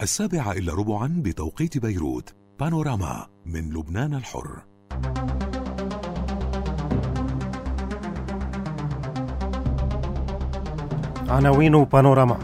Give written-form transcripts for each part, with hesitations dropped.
7:15 بتوقيت بيروت. بانوراما من لبنان الحر. عناوين بانوراما.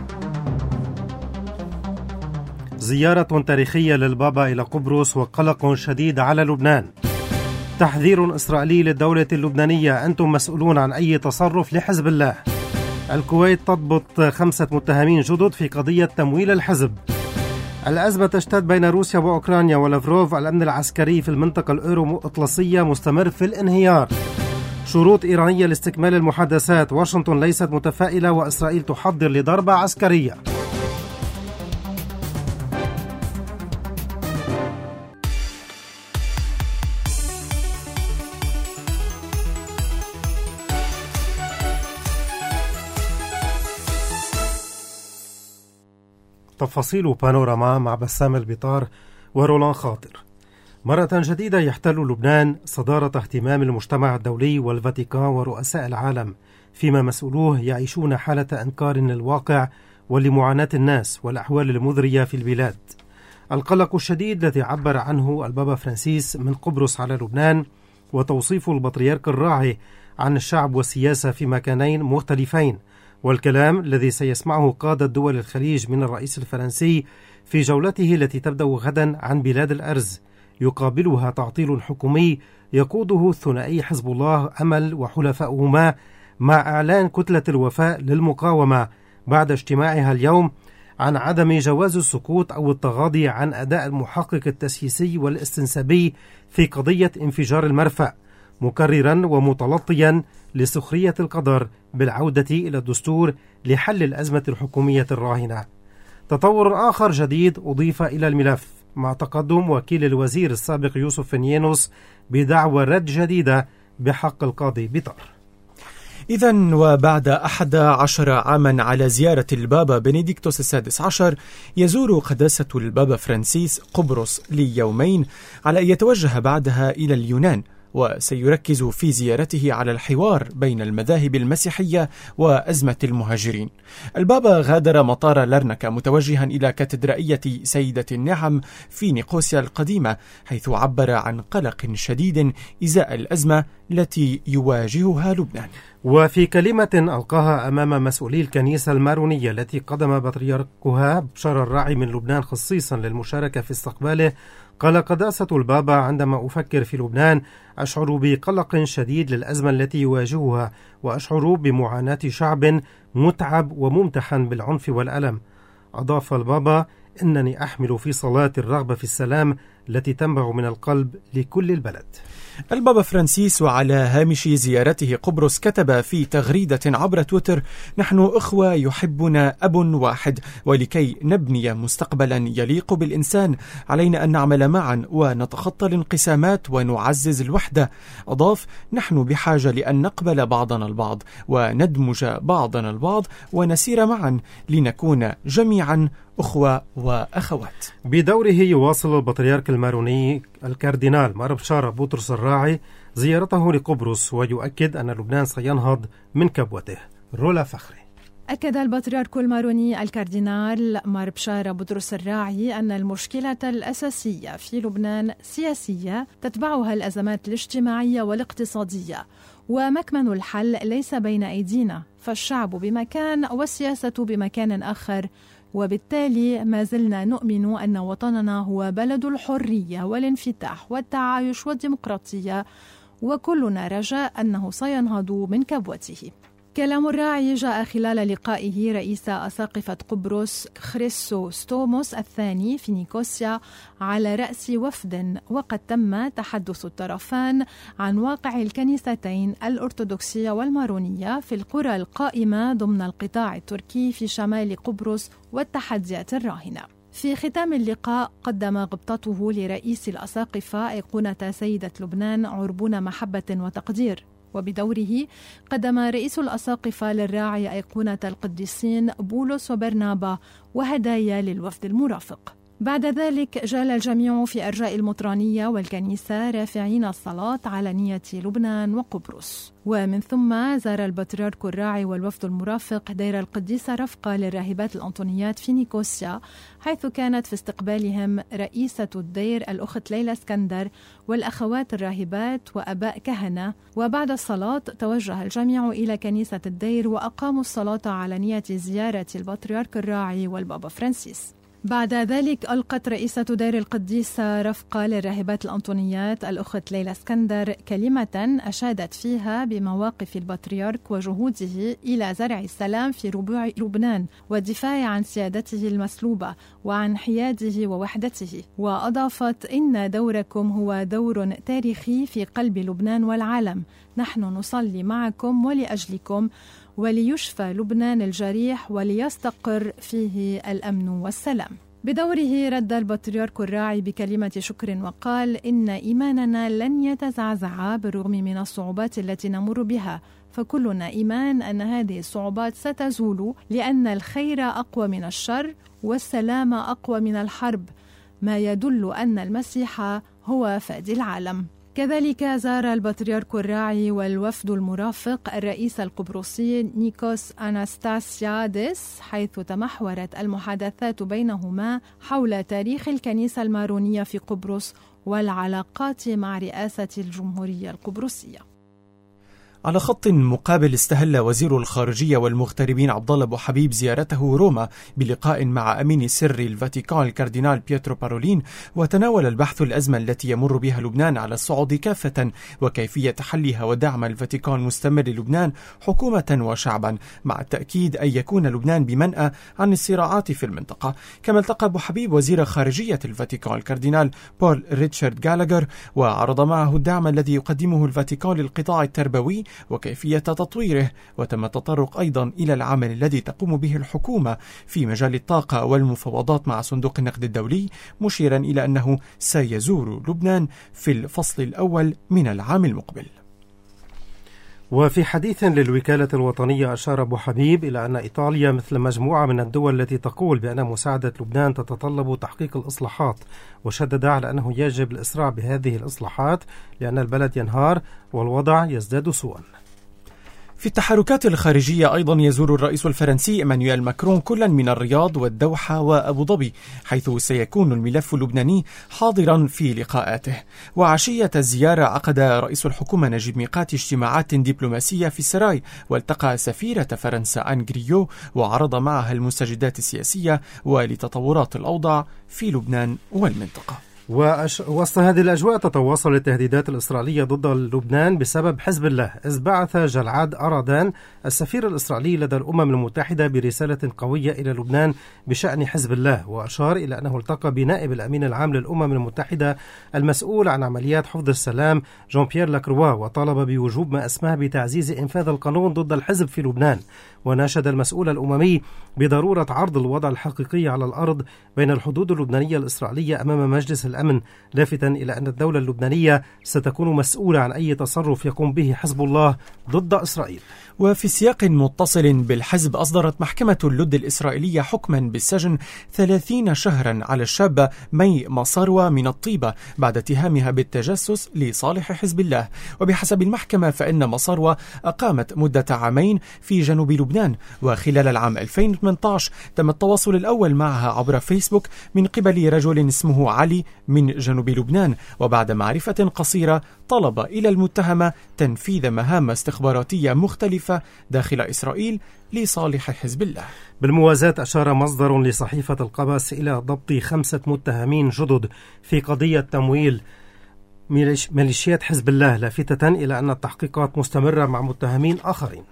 زيارة تاريخية للبابا إلى قبرص وقلق شديد على لبنان. تحذير إسرائيلي للدولة اللبنانية: أنتم مسؤولون عن أي تصرف لحزب الله. الكويت تضبط 5 متهمين جدد في قضية تمويل الحزب. الأزمة تشتد بين روسيا وأوكرانيا ولافروف: الأمن العسكري في المنطقة الأورو أطلسية مستمر في الانهيار. شروط إيرانية لاستكمال المحادثات: واشنطن ليست متفائلة وإسرائيل تحضر لضربة عسكرية. تفاصيل بانوراما مع بسام البطار ورولان خاطر. مرة جديدة يحتل لبنان صدارة اهتمام المجتمع الدولي والفاتيكان ورؤساء العالم، فيما مسؤولوه يعيشون حالة إنكار للواقع ولمعاناة الناس والأحوال المذرية في البلاد. القلق الشديد الذي عبر عنه البابا فرانسيس من قبرص على لبنان، وتوصيف البطريرك الراعي عن الشعب والسياسة في مكانين مختلفين، والكلام الذي سيسمعه قادة دول الخليج من الرئيس الفرنسي في جولته التي تبدأ غدا عن بلاد الأرز، يقابلها تعطيل حكومي يقوده الثنائي حزب الله أمل وحلفاؤهما، مع إعلان كتلة الوفاء للمقاومة بعد اجتماعها اليوم عن عدم جواز السكوت أو التغاضي عن أداء المحقق التسييسي والاستنسابي في قضية انفجار المرفأ، مكررا ومتلطيا لسخرية القدر بالعودة إلى الدستور لحل الأزمة الحكومية الراهنة. تطور آخر جديد أضيف إلى الملف مع تقدم وكيل الوزير السابق يوسف فنيانوس بدعوى رد جديدة بحق القاضي بطار. إذن وبعد 11 عاما على زيارة البابا بنديكتوس السادس عشر، يزور قداسة البابا فرانسيس قبرص ليومين على أن يتوجه بعدها إلى اليونان، وسيركز في زيارته على الحوار بين المذاهب المسيحية وأزمة المهاجرين. البابا غادر مطار لرنكا متوجها إلى كاتدرائية سيدة النعم في نيقوسيا القديمة، حيث عبر عن قلق شديد إزاء الأزمة التي يواجهها لبنان. وفي كلمة ألقاها أمام مسؤولي الكنيسة المارونية التي قدم بطريركها بشار الراعي من لبنان خصيصا للمشاركة في استقباله، قال قداسة البابا: عندما أفكر في لبنان أشعر بقلق شديد للأزمة التي يواجهها، وأشعر بمعاناة شعب متعب وممتحن بالعنف والألم. أضاف البابا: إنني أحمل في صلاة الرغبة في السلام التي تنبع من القلب لكل البلد. البابا فرانسيس وعلى هامش زيارته قبرص كتب في تغريدة عبر تويتر: نحن إخوة يحبنا أب واحد، ولكي نبني مستقبلا يليق بالإنسان علينا أن نعمل معا ونتخطى الانقسامات ونعزز الوحدة. أضاف: نحن بحاجة لأن نقبل بعضنا البعض وندمج بعضنا البعض ونسير معا لنكون جميعا أخوة وأخوات. بدوره يواصل البطريرك الماروني الكاردينال مار بشارة بطرس الراعي زيارته لقبرص، ويؤكد أن لبنان سينهض من كبوته. رولا فخري. أكد البطريرك الماروني الكاردينال مار بشارة بطرس الراعي أن المشكلة الأساسية في لبنان سياسية تتبعها الأزمات الاجتماعية والاقتصادية، ومكمن الحل ليس بين أيدينا، فالشعب بمكان والسياسة بمكان آخر، وبالتالي ما زلنا نؤمن أن وطننا هو بلد الحرية والانفتاح والتعايش والديمقراطية، وكلنا رجاء أنه سينهض من كبوته. كلام الراعي جاء خلال لقائه رئيس أساقفة قبرص خريسوستوموس الثاني في نيقوسيا على رأس وفد، وقد تم تحدث الطرفان عن واقع الكنيستين الأرثوذكسية والمارونية في القرى القائمة ضمن القطاع التركي في شمال قبرص والتحديات الراهنة. في ختام اللقاء قدم غبطته لرئيس الأساقفة أيقونة سيدة لبنان عربون محبة وتقدير، وبدوره قدم رئيس الأساقفة للراعي أيقونة القديسين بولس وبرنابا وهدايا للوفد المرافق. بعد ذلك جال الجميع في أرجاء المطرانية والكنيسة رافعين الصلاة على نية لبنان وقبرص. ومن ثم زار البطريرك الراعي والوفد المرافق دير القديسة رفقة للراهبات الأنطونيات في نيكوسيا، حيث كانت في استقبالهم رئيسة الدير الأخت ليلى اسكندر والأخوات الراهبات وأباء كهنة. وبعد الصلاة توجه الجميع إلى كنيسة الدير وأقاموا الصلاة على نية زيارة البطريرك الراعي والبابا فرانسيس. بعد ذلك ألقت رئيسة دير القديسة رفقة للراهبات الأنطونيات الأخت ليلى اسكندر كلمة أشادت فيها بمواقف البطريرك وجهوده إلى زرع السلام في ربوع لبنان والدفاع عن سيادته المسلوبة وعن حياده ووحدته. وأضافت: إن دوركم هو دور تاريخي في قلب لبنان والعالم، نحن نصلي معكم ولأجلكم وليشفى لبنان الجريح وليستقر فيه الأمن والسلام. بدوره رد البطريرك الراعي بكلمة شكر وقال: إن إيماننا لن يتزعزع بالرغم من الصعوبات التي نمر بها، فكلنا إيمان أن هذه الصعوبات ستزول، لأن الخير أقوى من الشر والسلام أقوى من الحرب، ما يدل أن المسيح هو فادي العالم. كذلك زار البطريرك الراعي والوفد المرافق الرئيس القبرصي نيكوس أناستاسيادس، حيث تمحورت المحادثات بينهما حول تاريخ الكنيسة المارونية في قبرص والعلاقات مع رئاسة الجمهورية القبرصية. على خط مقابل استهل وزير الخارجية والمغتربين عبدالله أبو حبيب زيارته روما بلقاء مع أمين سر الفاتيكان الكاردينال بيترو بارولين، وتناول البحث الأزمة التي يمر بها لبنان على الصعود كافة وكيفية حلها ودعم الفاتيكان مستمر للبنان حكومة وشعبا، مع التأكيد أن يكون لبنان بمنأى عن الصراعات في المنطقة. كما التقى أبو حبيب وزير خارجية الفاتيكان الكاردينال بول ريتشارد جالاغر، وعرض معه الدعم الذي يقدمه الفاتيكان للقطاع التربوي وكيفية تطويره. وتم التطرق أيضا إلى العمل الذي تقوم به الحكومة في مجال الطاقة والمفاوضات مع صندوق النقد الدولي، مشيرا إلى أنه سيزور لبنان في الفصل الأول من العام المقبل. وفي حديث للوكالة الوطنية أشار أبو حبيب إلى أن إيطاليا مثل مجموعة من الدول التي تقول بأن مساعدة لبنان تتطلب تحقيق الإصلاحات، وشدد على أنه يجب الإسراع بهذه الإصلاحات لأن البلد ينهار والوضع يزداد سوءا. في التحركات الخارجية أيضا يزور الرئيس الفرنسي إيمانويل ماكرون كلا من الرياض والدوحة وأبو ظبي، حيث سيكون الملف اللبناني حاضرا في لقاءاته. وعشية الزيارة عقد رئيس الحكومة نجيب ميقاتي اجتماعات دبلوماسية في السراي، والتقى سفيرة فرنسا آن غريو وعرض معها المستجدات السياسية ولتطورات الأوضاع في لبنان والمنطقة. وسط هذه الأجواء تتواصل التهديدات الإسرائيلية ضد لبنان بسبب حزب الله، إذ بعث جلعاد أرادان السفير الإسرائيلي لدى الأمم المتحدة برسالة قوية إلى لبنان بشأن حزب الله، وأشار إلى أنه التقى بنائب الأمين العام للأمم المتحدة المسؤول عن عمليات حفظ السلام جون بيير لاكروا، وطالب بوجوب ما أسماه بتعزيز إنفاذ القانون ضد الحزب في لبنان. وناشد المسؤول الأممي بضرورة عرض الوضع الحقيقي على الأرض بين الحدود اللبنانية الإسرائيلية أمام مجلس الأمن، لافتا إلى أن الدولة اللبنانية ستكون مسؤولة عن أي تصرف يقوم به حزب الله ضد إسرائيل. وفي سياق متصل بالحزب، أصدرت محكمة اللد الإسرائيلية حكما بالسجن 30 شهرا على الشابة مي مصاروة من الطيبة بعد اتهامها بالتجسس لصالح حزب الله. وبحسب المحكمة فإن مصاروة أقامت مدة عامين في جنوب لبنان، وخلال العام 2018 تم التواصل الأول معها عبر فيسبوك من قبل رجل اسمه علي من جنوب لبنان، وبعد معرفة قصيرة طلب إلى المتهمة تنفيذ مهام استخباراتية مختلفة داخل إسرائيل لصالح حزب الله. بالموازاة أشار مصدر لصحيفة القبس إلى ضبط 5 متهمين جدد في قضية تمويل ميليشيات حزب الله، لافتة إلى أن التحقيقات مستمرة مع متهمين آخرين.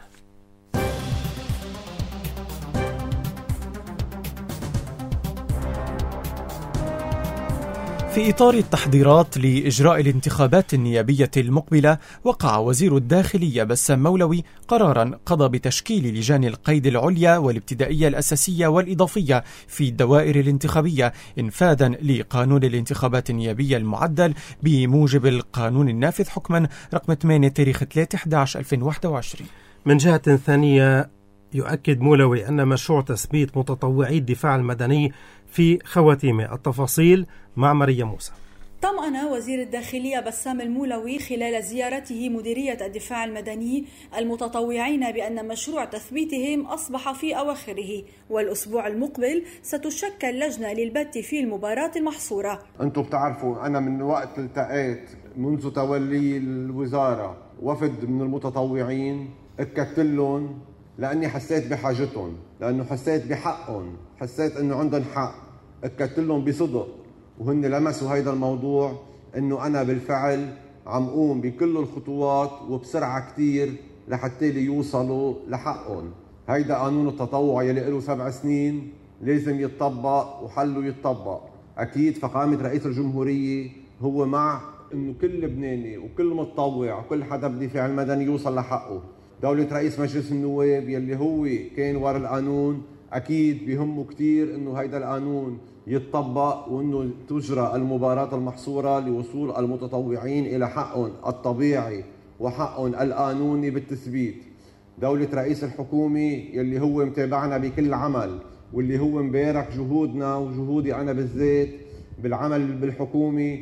في إطار التحضيرات لإجراء الانتخابات النيابية المقبلة، وقع وزير الداخلية بسام مولوي قرارا قضى بتشكيل لجان القيد العليا والابتدائية الأساسية والإضافية في الدوائر الانتخابية إنفاذا لقانون الانتخابات النيابية المعدل بموجب القانون النافذ حكما رقم 8 تاريخ 3/11/2021. من جهة ثانية، يؤكد مولوي أن مشروع تثبيت متطوعي الدفاع المدني في خواتيم التفاصيل مع مريم موسى. طمأن وزير الداخلية بسام المولوي خلال زيارته مديرية الدفاع المدني المتطوعين بأن مشروع تثبيتهم أصبح في أواخره، والأسبوع المقبل ستشكل لجنة للبت في المباراة المحصورة. أنتم بتعرفوا أنا من وقت التقيت منذ تولي الوزارة وفد من المتطوعين أكدت لهم، لأني حسيت بحاجتهم، لأنه حسيت بحقهم، حسيت أنه عندهم حق. أكدت لهم بصدق وهن لمسوا هيدا الموضوع أنه أنا بالفعل عم قوم بكل الخطوات وبسرعة كتير لحتى ليوصلوا لحقهم. هيدا قانون التطوع يلي له 7 سنين لازم يتطبق وحله يتطبق. أكيد فقامة رئيس الجمهورية هو مع أنه كل لبناني وكل متطوع وكل حدا بالدفاع المدني يوصل لحقه. دولة رئيس مجلس النواب يلي هو كان ورا القانون أكيد بيهمه كتير أنه هيدا القانون يتطبق وأنه تجرى المباراة المحصورة لوصول المتطوعين إلى حقهم الطبيعي وحقهم القانوني بالتثبيت. دولة رئيس الحكومة يلي هو متابعنا بكل عمل واللي هو مبارك جهودنا وجهودي أنا بالذات بالعمل بالحكومة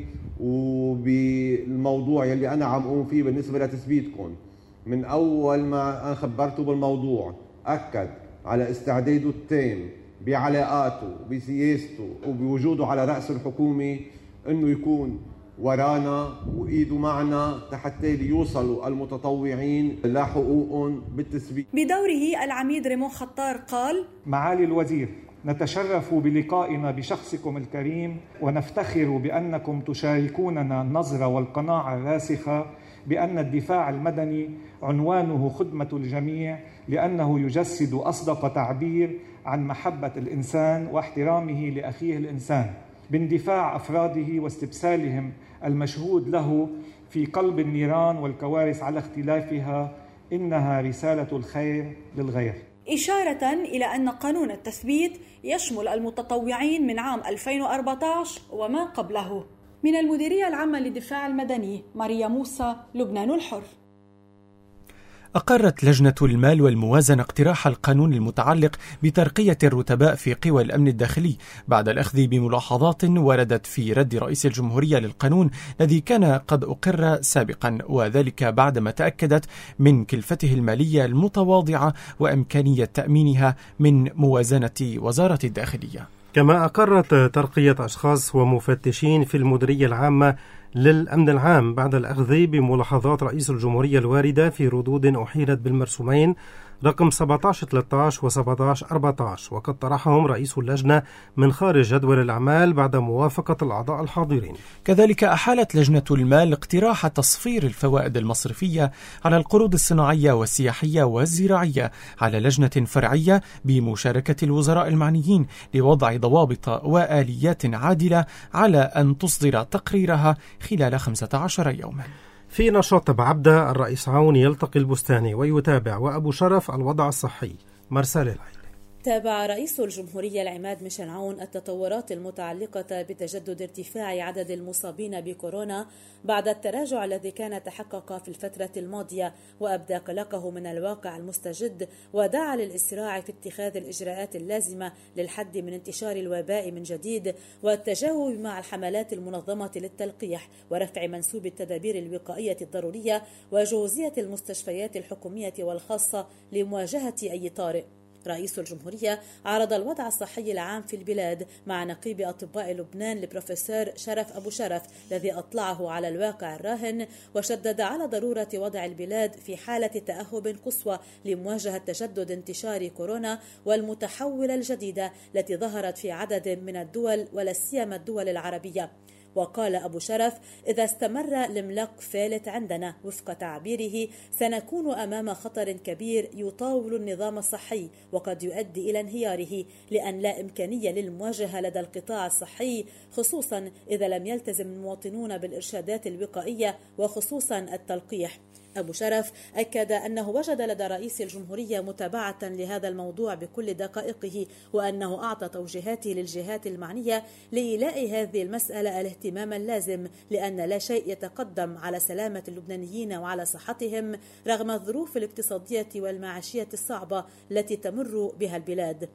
وبالموضوع يلي أنا عم قوم فيه بالنسبة لتثبيتكم. من أول ما أنا خبرته بالموضوع أكد على استعداده التام بعلاقاته بسياسته وبوجوده على رأس الحكومة أنه يكون ورانا وإيده معنا حتى ليوصلوا المتطوعين لحقوقهم بالتثبيت. بدوره العميد ريمون خطار قال: معالي الوزير، نتشرف بلقائنا بشخصكم الكريم ونفتخر بأنكم تشاركوننا النظرة والقناعة الراسخة بأن الدفاع المدني عنوانه خدمة الجميع، لأنه يجسد أصدق تعبير عن محبة الإنسان واحترامه لأخيه الإنسان باندفاع أفراده واستبسالهم المشهود له في قلب النيران والكوارث على اختلافها. إنها رسالة الخير للغير. إشارة إلى أن قانون التثبيت يشمل المتطوعين من عام 2014 وما قبله. من المديرية العامة للدفاع المدني، مريم موسى، لبنان الحر. أقرت لجنة المال والموازنة اقتراح القانون المتعلق بترقية الرتباء في قوى الأمن الداخلي بعد الأخذ بملاحظات وردت في رد رئيس الجمهورية للقانون الذي كان قد أقر سابقا، وذلك بعدما تأكدت من كلفته المالية المتواضعة وإمكانية تأمينها من موازنة وزارة الداخلية. كما أقرت ترقية أشخاص ومفتشين في المديرية العامة للأمن العام بعد الأخذ بملاحظات رئيس الجمهورية الواردة في ردود أحيلت بالمرسومين رقم 1713 و 1714، وقد طرحهم رئيس اللجنة من خارج جدول الأعمال بعد موافقة الأعضاء الحاضرين. كذلك أحالت لجنة المال اقتراح تصفير الفوائد المصرفية على القروض الصناعية والسياحية والزراعية على لجنة فرعية بمشاركة الوزراء المعنيين لوضع ضوابط وآليات عادلة على أن تصدر تقريرها خلال 15 يوما. في نشاط بعبدة الرئيس عون يلتقي البستاني ويتابع وأبو شرف الوضع الصحي. مرسال العيلة. تابع رئيس الجمهورية العماد ميشيل عون التطورات المتعلقة بتجدد ارتفاع عدد المصابين بكورونا بعد التراجع الذي كان تحقق في الفترة الماضية، وأبدى قلقه من الواقع المستجد ودعا للإسراع في اتخاذ الإجراءات اللازمة للحد من انتشار الوباء من جديد والتجاوب مع الحملات المنظمة للتلقيح ورفع منسوب التدابير الوقائية الضرورية وجوزية المستشفيات الحكومية والخاصة لمواجهة أي طارئ. رئيس الجمهورية عرض الوضع الصحي العام في البلاد مع نقيب أطباء لبنان البروفيسور شرف أبو شرف الذي أطلعه على الواقع الراهن، وشدد على ضرورة وضع البلاد في حالة تأهب قصوى لمواجهة تجدد انتشار كورونا والمتحولة الجديدة التي ظهرت في عدد من الدول ولا سيما الدول العربية. وقال أبو شرف: إذا استمر الملق فالت عندنا وفق تعبيره سنكون أمام خطر كبير يطاول النظام الصحي وقد يؤدي إلى انهياره، لأن لا إمكانية للمواجهة لدى القطاع الصحي، خصوصا إذا لم يلتزم المواطنون بالإرشادات الوقائية وخصوصا التلقيح. أبو شرف أكد أنه وجد لدى رئيس الجمهورية متابعة لهذا الموضوع بكل دقائقه، وأنه أعطى توجيهاته للجهات المعنية لإيلاء هذه المسألة الاهتمام اللازم، لأن لا شيء يتقدم على سلامة اللبنانيين وعلى صحتهم رغم الظروف الاقتصادية والمعيشية الصعبة التي تمر بها البلاد.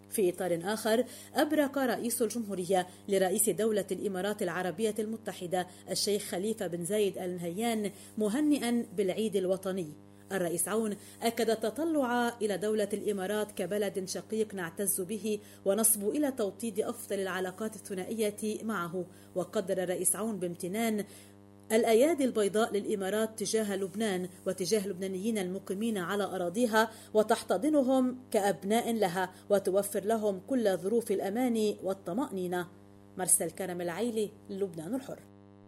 في إطار آخر، أبرك رئيس الجمهورية لرئيس دولة الإمارات العربية المتحدة الشيخ خليفة بن زايد آل نهيان مهنئا بالعيد الوطني. الرئيس عون أكد التطلع إلى دولة الإمارات كبلد شقيق نعتز به ونصبو إلى توطيد أفضل العلاقات الثنائية معه. وقدر الرئيس عون بامتنان الأيادي البيضاء للإمارات تجاه لبنان وتجاه اللبنانيين المقيمين على أراضيها، وتحتضنهم كأبناء لها وتوفر لهم كل ظروف الأمان والطمأنينة. مرسل كرم العيلي، لبنان الحر.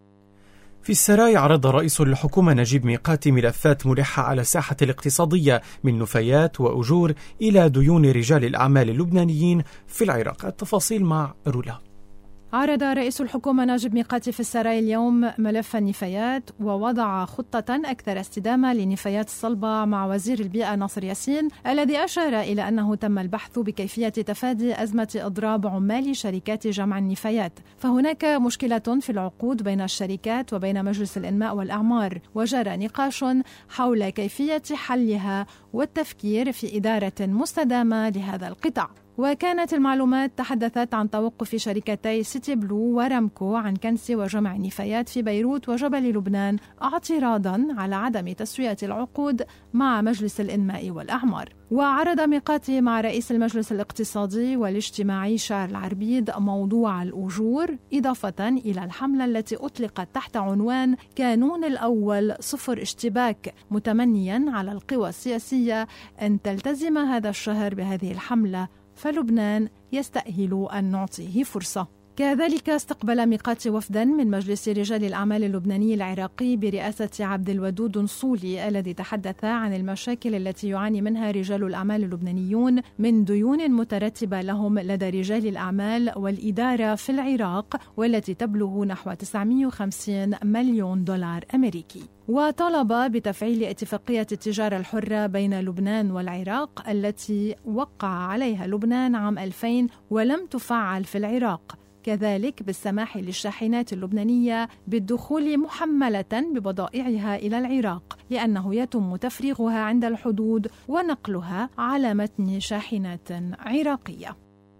في السراي عرض رئيس الحكومة نجيب ميقاتي ملفات ملحة على الساحة الاقتصادية من نفايات وأجور إلى ديون رجال الأعمال اللبنانيين في العراق. التفاصيل مع رولا. عرض رئيس الحكومة نجيب ميقاتي في السراي اليوم ملف النفايات، ووضع خطة أكثر استدامة للنفايات الصلبة مع وزير البيئة ناصر ياسين، الذي أشار إلى أنه تم البحث بكيفية تفادي أزمة إضراب عمال شركات جمع النفايات. فهناك مشكلة في العقود بين الشركات وبين مجلس الإنماء والأعمار، وجرى نقاش حول كيفية حلها والتفكير في إدارة مستدامة لهذا القطاع. وكانت المعلومات تحدثت عن توقف شركتي سيتي بلو ورامكو عن كنس وجمع النفايات في بيروت وجبل لبنان اعتراضا على عدم تسوية العقود مع مجلس الإنماء والأعمار. وعرض ميقاتي مع رئيس المجلس الاقتصادي والاجتماعي شارل عربيد موضوع الأجور، إضافة إلى الحملة التي أطلقت تحت عنوان كانون الأول صفر اشتباك، متمنيا على القوى السياسية أن تلتزم هذا الشهر بهذه الحملة، فلبنان يستأهل أن نعطيه فرصة. كذلك استقبل ميقاتي وفدا من مجلس رجال الأعمال اللبناني العراقي برئاسة عبد الودود نصولي، الذي تحدث عن المشاكل التي يعاني منها رجال الأعمال اللبنانيون من ديون مترتبة لهم لدى رجال الأعمال والإدارة في العراق، والتي تبلغ نحو 950 مليون دولار أمريكي. وطلب بتفعيل اتفاقية التجارة الحرة بين لبنان والعراق التي وقع عليها لبنان عام 2000 ولم تفعل في العراق، كذلك بالسماح للشاحنات اللبنانية بالدخول محملة ببضائعها إلى العراق، لأنه يتم تفريغها عند الحدود ونقلها على متن شاحنات عراقية.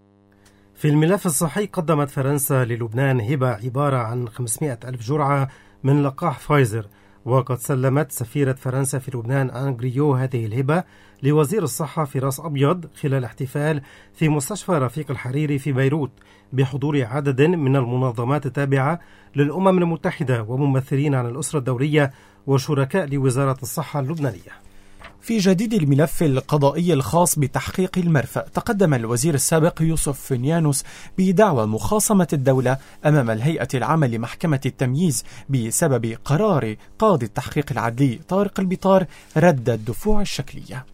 في الملف الصحي، قدمت فرنسا للبنان هبة عبارة عن 500 ألف جرعة من لقاح فايزر، وقد سلمت سفيرة فرنسا في لبنان أنغريو هذه الهبة لوزير الصحة في راس أبيض خلال احتفال في مستشفى رفيق الحريري في بيروت بحضور عدد من المنظمات التابعة للأمم المتحدة وممثلين عن الأسرة الدولية وشركاء لوزارة الصحة اللبنانية. في جديد الملف القضائي الخاص بتحقيق المرفأ، تقدم الوزير السابق يوسف فينيانوس بدعوى مخاصمة الدولة أمام الهيئة العامة لمحكمة التمييز بسبب قرار قاضي التحقيق العدلي طارق البطار رد الدفوع الشكلية.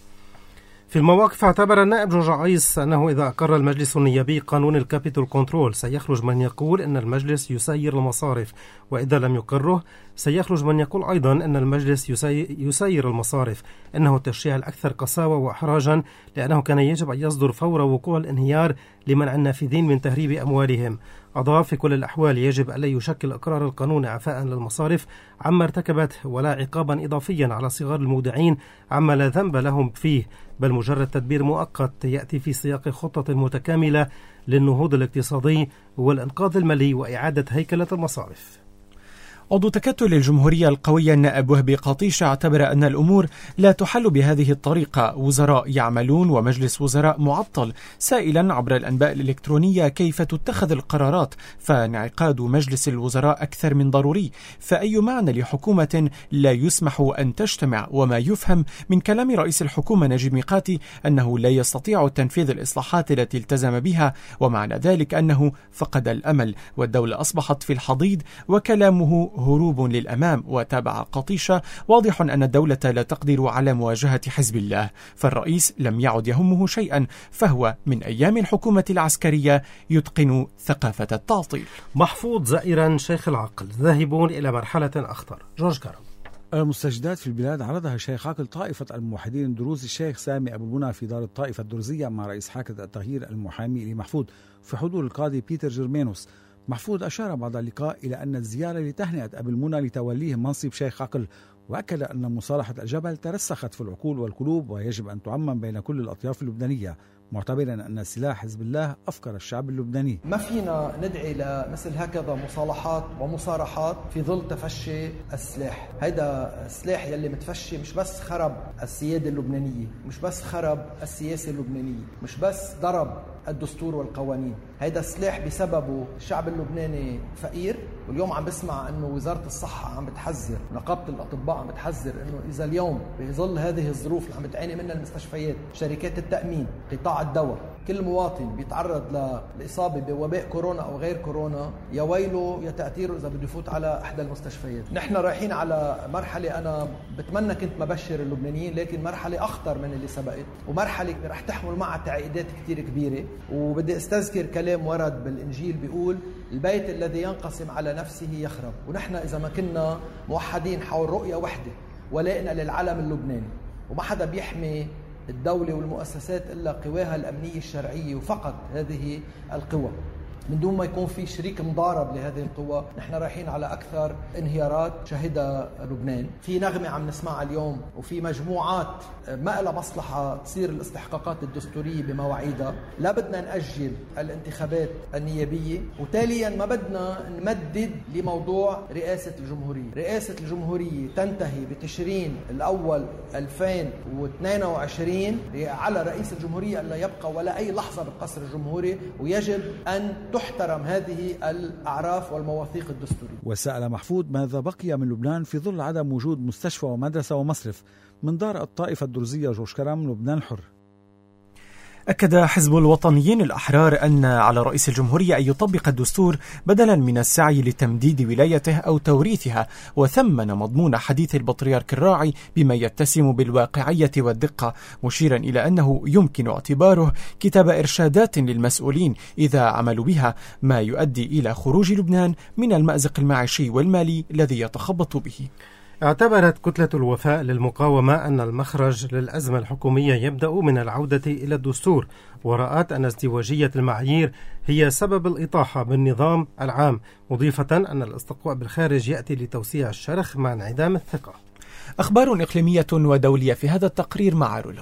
في المواقف، اعتبر النائب جورج عيس أنه إذا أقر المجلس النيابي قانون الكابيتال كنترول سيخرج من يقول أن المجلس يسير المصارف، وإذا لم يقره سيخرج من يقول أيضا أن المجلس يسير المصارف. إنه التشريع الأكثر قساوة وإحراجا، لأنه كان يجب أن يصدر فور وقوع الانهيار لمنع النافذين من تهريب أموالهم. أضاف: في كل الأحوال يجب ألا يشكل إقرار القانون إعفاء للمصارف عما ارتكبته، ولا عقابا إضافيا على صغار المودعين عما لا ذنب لهم فيه، بل مجرد تدبير مؤقت يأتي في سياق خطة متكاملة للنهوض الاقتصادي والإنقاذ المالي وإعادة هيكلة المصارف. عضو تكتل الجمهورية القوية النائب وهبي قطيشة اعتبر أن الأمور لا تحل بهذه الطريقة، وزراء يعملون ومجلس وزراء معطل، سائلا عبر الأنباء الإلكترونية كيف تتخذ القرارات، فانعقاد مجلس الوزراء أكثر من ضروري، فأي معنى لحكومة لا يسمح أن تجتمع؟ وما يفهم من كلام رئيس الحكومة نجيب ميقاتي أنه لا يستطيع تنفيذ الإصلاحات التي التزم بها، ومعنى ذلك أنه فقد الأمل والدولة أصبحت في الحضيض، وكلامه هروب للأمام. وتابع قطيشة: واضح أن الدولة لا تقدر على مواجهة حزب الله، فالرئيس لم يعد يهمه شيئا، فهو من أيام الحكومة العسكرية يتقن ثقافة التعطيل. محفوظ زائرا شيخ العقل، ذاهبون إلى مرحلة أخطر. جورج كرم. المستجدات في البلاد عرضها شيخ عقل طائفة الموحدين الدروزي الشيخ سامي أبو بنى في دار الطائفة الدرزية مع رئيس حركة التغيير المحامي لمحفوظ في حضور القاضي بيتر جيرمينوس. محفوظ أشار بعد اللقاء إلى أن الزيارة لتهنئة أبي المنى لتوليه منصب شيخ عقل، وأكد أن مصالحة الجبل ترسخت في العقول والقلوب ويجب أن تعمم بين كل الأطياف اللبنانية، معتبرا أن سلاح حزب الله أفكر الشعب اللبناني. ما فينا ندعي لمثل هكذا مصالحات ومصارحات في ظل تفشي السلاح. هيدا السلاح يلي متفشي مش بس خرب السيادة اللبنانية، مش بس خرب السياسة اللبنانية، مش بس ضرب الدستور والقوانين. هيدا السلاح بسببه الشعب اللبناني فقير، واليوم عم بسمع انه وزارة الصحة عم بتحذر، نقابة الأطباء عم بتحذر انه اذا اليوم بظل هذه الظروف اللي عم بتعاني منها المستشفيات، شركات التأمين، قطاع الدواء، كل مواطن بيتعرض للإصابة بوباء كورونا او غير كورونا، يا ويله يا تأثيره اذا بده يفوت على احدى المستشفيات. نحن رايحين على مرحلة انا بتمنى كنت مبشر اللبنانيين، لكن مرحلة اخطر من اللي سبقت، ومرحلة رح تحمل معها تعقيدات كتير كبيرة. وبدي استذكر كلام ورد بالإنجيل بيقول البيت الذي ينقسم على نفسه يخرب. ونحن إذا ما كنا موحدين حول رؤية وحدة ولائنا للعالم اللبناني، وما حدا بيحمي الدولة والمؤسسات إلا قواها الأمنية الشرعية وفقط هذه القوى، من دون ما يكون في شريك مضارب لهذه القوى، نحن رايحين على أكثر انهيارات شهدها لبنان. في نغمة عم نسمعها اليوم، وفي مجموعات ما لها مصلحة تصير الاستحقاقات الدستورية بمواعيدها. لا بدنا نأجل الانتخابات النيابية، وتاليا ما بدنا نمدد لموضوع رئاسة الجمهورية. رئاسة الجمهورية تنتهي بتشرين الأول 2022 على رئيس الجمهورية ألا يبقى ولا أي لحظة بالقصر الجمهوري، ويجب أن تحترم هذه الأعراف والمواثيق الدستورية. وسأل محفوظ ماذا بقي من لبنان في ظل عدم وجود مستشفى ومدرسة ومصرف من دار الطائفة الدرزية جورج كرم لبنان الحر. أكد حزب الوطنيين الأحرار أن على رئيس الجمهورية أن يطبق الدستور بدلا من السعي لتمديد ولايته أو توريثها، وثمن مضمون حديث البطريرك الراعي بما يتسم بالواقعية والدقة، مشيرا إلى أنه يمكن اعتباره كتاب إرشادات للمسؤولين إذا عملوا بها، ما يؤدي إلى خروج لبنان من المأزق المعيشي والمالي الذي يتخبط به. اعتبرت كتلة الوفاء للمقاومة أن المخرج للأزمة الحكومية يبدأ من العودة إلى الدستور، ورأت أن ازدواجية المعايير هي سبب الإطاحة بالنظام العام، مضيفة أن الاستقواء بالخارج يأتي لتوسيع الشرخ مع انعدام الثقة. أخبار إقليمية ودولية في هذا التقرير مع رولو.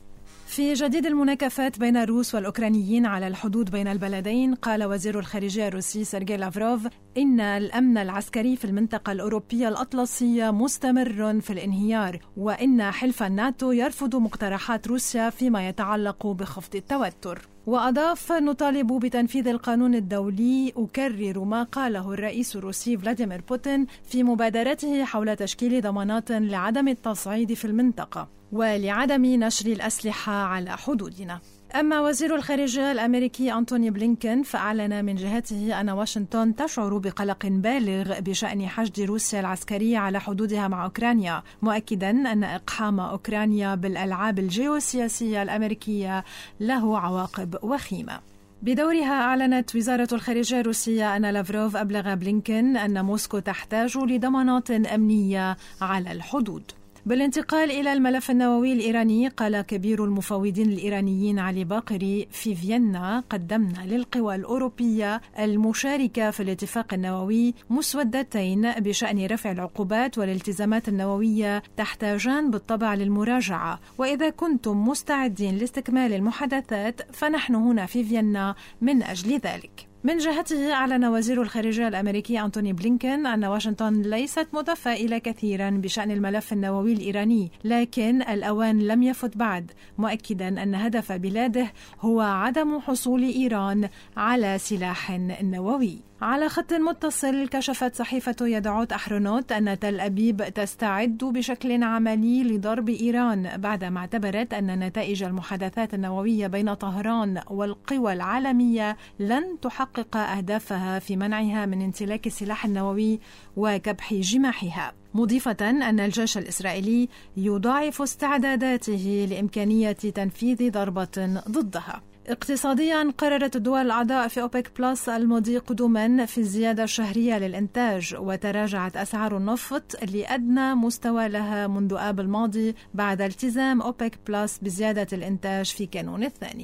في جديد المناكفات بين الروس والأوكرانيين على الحدود بين البلدين، قال وزير الخارجية الروسي سيرجي لافروف إن الأمن العسكري في المنطقة الأوروبية الأطلسية مستمر في الانهيار، وإن حلف الناتو يرفض مقترحات روسيا فيما يتعلق بخفض التوتر. وأضاف: نطالب بتنفيذ القانون الدولي. أكرر ما قاله الرئيس الروسي فلاديمير بوتين في مبادرته حول تشكيل ضمانات لعدم التصعيد في المنطقة ولعدم نشر الأسلحة على حدودنا. أما وزير الخارجية الأمريكي أنتوني بلينكن فأعلن من جهته أن واشنطن تشعر بقلق بالغ بشأن حشد روسيا العسكري على حدودها مع أوكرانيا، مؤكدا أن إقحام أوكرانيا بالألعاب الجيوسياسية الأمريكية له عواقب وخيمة. بدورها أعلنت وزارة الخارجية الروسية أن لافروف أبلغ بلينكن أن موسكو تحتاج لضمانات أمنية على الحدود. بالانتقال إلى الملف النووي الإيراني، قال كبير المفوضين الإيرانيين علي باقري: في فيينا قدمنا للقوى الأوروبية المشاركة في الاتفاق النووي مسودتين بشأن رفع العقوبات والالتزامات النووية تحتاجان بالطبع للمراجعة، وإذا كنتم مستعدين لاستكمال المحادثات فنحن هنا في فيينا من أجل ذلك. من جهته أعلن وزير الخارجية الأمريكي أنتوني بلينكن أن واشنطن ليست متفائلة كثيرا بشأن الملف النووي الإيراني، لكن الأوان لم يفت بعد، مؤكدا أن هدف بلاده هو عدم حصول إيران على سلاح نووي. على خط متصل، كشفت صحيفة يدعوت أحرونوت أن تل أبيب تستعد بشكل عملي لضرب إيران بعدما اعتبرت أن نتائج المحادثات النووية بين طهران والقوى العالمية لن تحقق أهدافها في منعها من امتلاك السلاح النووي وكبح جماحها، مضيفة أن الجيش الإسرائيلي يضاعف استعداداته لإمكانية تنفيذ ضربة ضدها. اقتصاديا، قررت الدول الأعضاء في أوبك بلس المضي قدما في الزيادة الشهرية للإنتاج، وتراجعت أسعار النفط لأدنى مستوى لها منذ آب الماضي بعد التزام أوبك بلس بزيادة الإنتاج في كانون الثاني.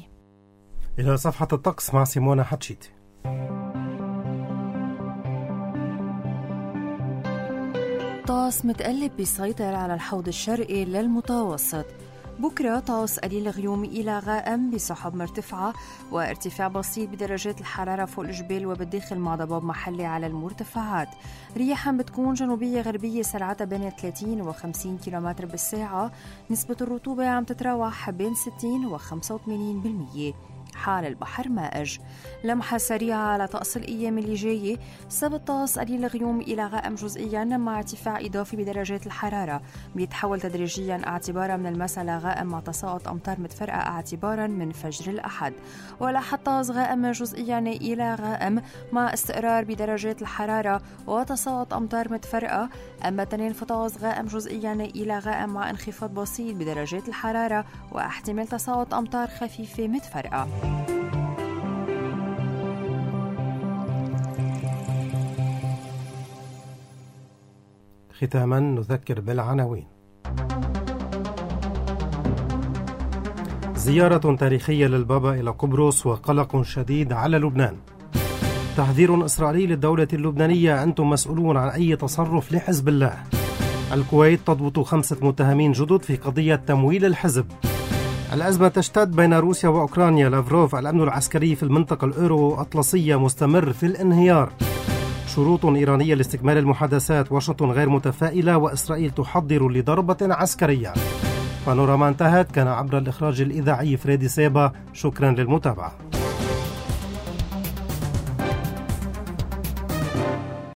إلى صفحة الطقس مع سيمونا حتشيت. الطقس متقلب بيسيطر على الحوض الشرقي للمتوسط. بكرة طقس قليل غيوم إلى غائم بسحب مرتفعة وارتفاع بسيط بدرجات الحرارة فوق الجبال وبالداخل مع ضباب محلي على المرتفعات. رياحا بتكون جنوبية غربية سرعتها بين 30 و 50 كم بالساعة. نسبة الرطوبة عم تتراوح بين 60 و 85%. حال البحر مائج. لمحة سريعة على طقس الأيام اللي جاية. السبت طقس قليل غيوم إلى غائم جزئيا مع ارتفاع إضافي بدرجات الحرارة، بيتحول تدريجيا اعتبارا من المساء لغائم مع تساقط أمطار متفرقة اعتبارا من فجر الأحد. ولحد طقس غائم جزئيا إلى غائم مع استقرار بدرجات الحرارة وتساقط أمطار متفرقة. أما تنين فطقس غائم جزئيا إلى غائم مع انخفاض بسيط بدرجات الحرارة واحتمال تساقط أمطار خفيفة متفرقة. ختاما نذكر بالعناوين. زيارة تاريخية للبابا إلى قبرص وقلق شديد على لبنان. تحذير إسرائيلي للدولة اللبنانية: أنتم مسؤولون عن أي تصرف لحزب الله. الكويت تضبط 5 متهمين جدد في قضية تمويل الحزب. الأزمة تشتد بين روسيا وأوكرانيا. لافروف: الأمن العسكري في المنطقة الأورو أطلسية مستمر في الانهيار. شروط إيرانية لاستكمال المحادثات. واشنطن غير متفائلة وإسرائيل تحضر لضربة عسكرية. بانوراما انتهت. كان عبر الإخراج الإذاعي فريدي سيبا. شكرا للمتابعة.